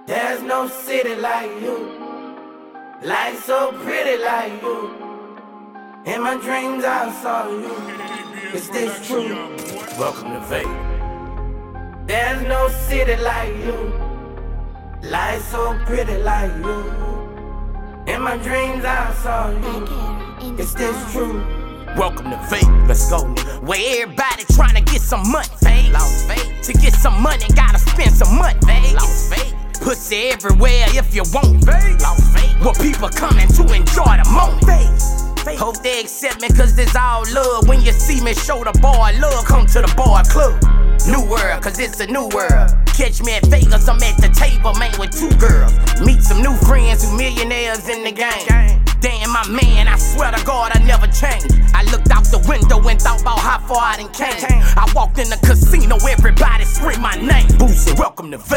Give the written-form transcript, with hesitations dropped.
There's no city like you, life so pretty like you. In my dreams I saw you. Is this true? Welcome to fate. There's no city like you, life so pretty like you. In my dreams I saw you. Is this true? Welcome to fate, let's go. Where everybody trying to get some money, fade. Lost fate. To get some money, gotta spend some money, fade. Lost fate. Pussy everywhere if you want, fade. Lost fate. Where people coming to enjoy the moment, fade. Hope they accept me cause this all love. When you see me show the boy love, come to the boy club. New world, cause it's a new world. Catch me at Vegas, I'm at the table, man, with 2 girls. Meet some new friends who millionaires in the game. Damn, my man, I swear to God, I never changed. I looked out the window and thought about how far I done came. I walked in the casino, everybody screamed my name. Boosie, welcome to Vegas.